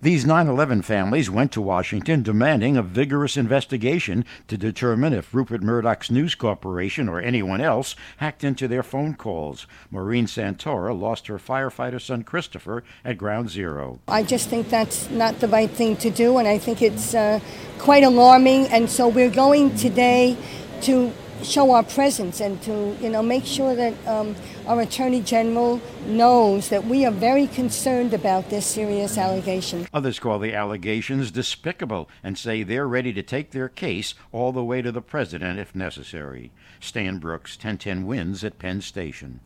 These 9/11 families went to Washington demanding a vigorous investigation to determine if Rupert Murdoch's News Corporation or anyone else hacked into their phone calls. Maureen Santora lost her firefighter son Christopher at Ground Zero. I just think that's not the right thing to do, and I think it's quite alarming. And so we're going today to show our presence and to make sure that our Attorney General knows that we are very concerned about this serious allegation. Others call the allegations despicable and say they're ready to take their case all the way to the president if necessary. Stan Brooks, 1010 Wins at Penn Station.